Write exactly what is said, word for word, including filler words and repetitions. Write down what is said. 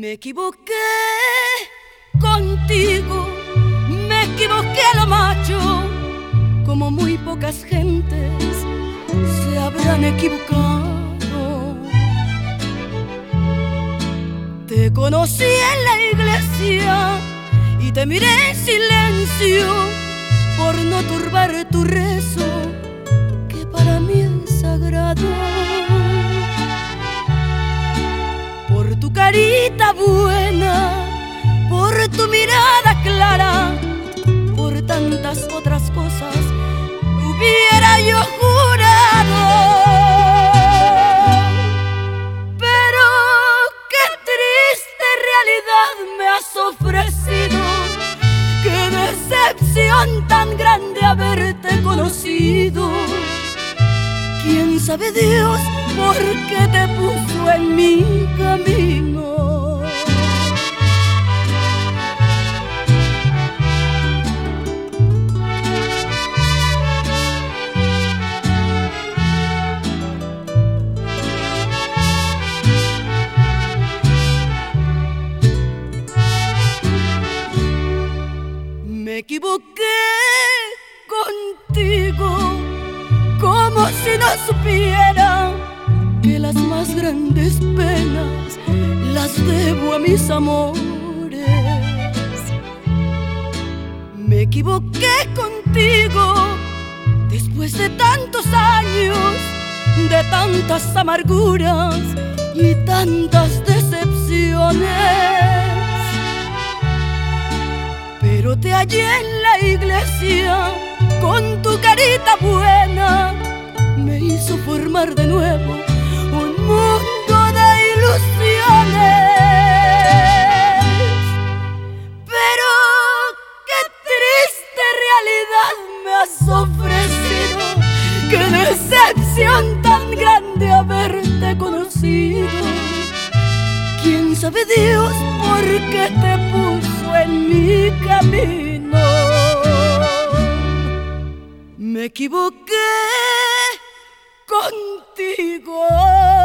Me equivoqué contigo, me equivoqué a lo macho, como muy pocas gentes se habrán equivocado. Te conocí en la iglesia y te miré en silencio por no turbar tu rezo, que para mí es sagrado. Por tu carita buena, por tu mirada clara, por tantas otras cosas hubiera yo jurado. Pero qué triste realidad me has ofrecido, qué decepción tan grande haberte conocido. ¿Quién sabe Dios por qué te puso en mi camino? Me equivoqué contigo, como si no supiera que las más grandes penas las debo a mis amores. Me equivoqué contigo después de tantos años, de tantas amarguras y tantas decepciones. Pero te hallé en la iglesia con tu carita buena, me hizo formar de nuevo un mundo de ilusiones. Pero qué triste realidad me has ofrecido, qué decepción tan grande haberte conocido. ¿Quién sabe Dios por qué te puso en mi camino? Me equivoqué contigo.